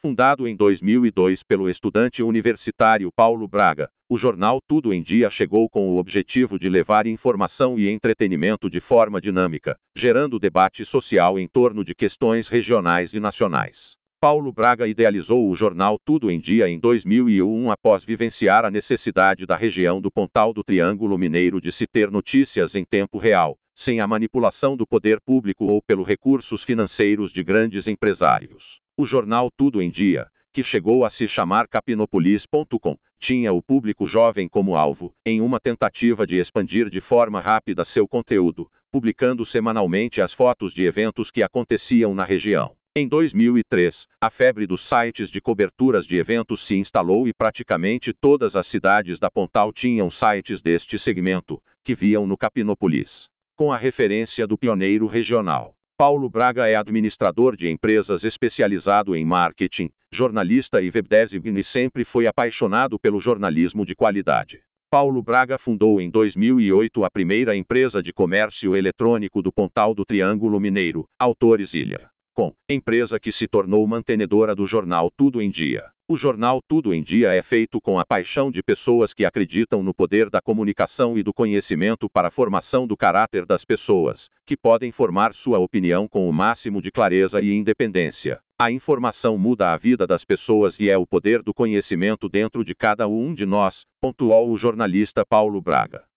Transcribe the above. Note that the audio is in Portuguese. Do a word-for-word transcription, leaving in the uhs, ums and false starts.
Fundado em dois mil e dois pelo estudante universitário Paulo Braga, o jornal Tudo em Dia chegou com o objetivo de levar informação e entretenimento de forma dinâmica, gerando debate social em torno de questões regionais e nacionais. Paulo Braga idealizou o jornal Tudo em Dia em dois mil e um após vivenciar a necessidade da região do Pontal do Triângulo Mineiro de se ter notícias em tempo real, sem a manipulação do poder público ou pelos recursos financeiros de grandes empresários. O jornal Tudo em Dia, que chegou a se chamar capinopolis ponto com, tinha o público jovem como alvo, em uma tentativa de expandir de forma rápida seu conteúdo, publicando semanalmente as fotos de eventos que aconteciam na região. Em dois mil e três, a febre dos sites de coberturas de eventos se instalou e praticamente todas as cidades da Pontal tinham sites deste segmento, que viam no Capinopolis. Com a referência do pioneiro regional. Paulo Braga é administrador de empresas especializado em marketing, jornalista e webdesign e sempre foi apaixonado pelo jornalismo de qualidade. Paulo Braga fundou em dois mil e oito a primeira empresa de comércio eletrônico do Pontal do Triângulo Mineiro, Autores Ilha. Com, empresa que se tornou mantenedora do jornal Tudo em Dia. O jornal Tudo em Dia é feito com a paixão de pessoas que acreditam no poder da comunicação e do conhecimento para a formação do caráter das pessoas, que podem formar sua opinião com o máximo de clareza e independência. A informação muda a vida das pessoas e é o poder do conhecimento dentro de cada um de nós, pontuou o jornalista Paulo Braga.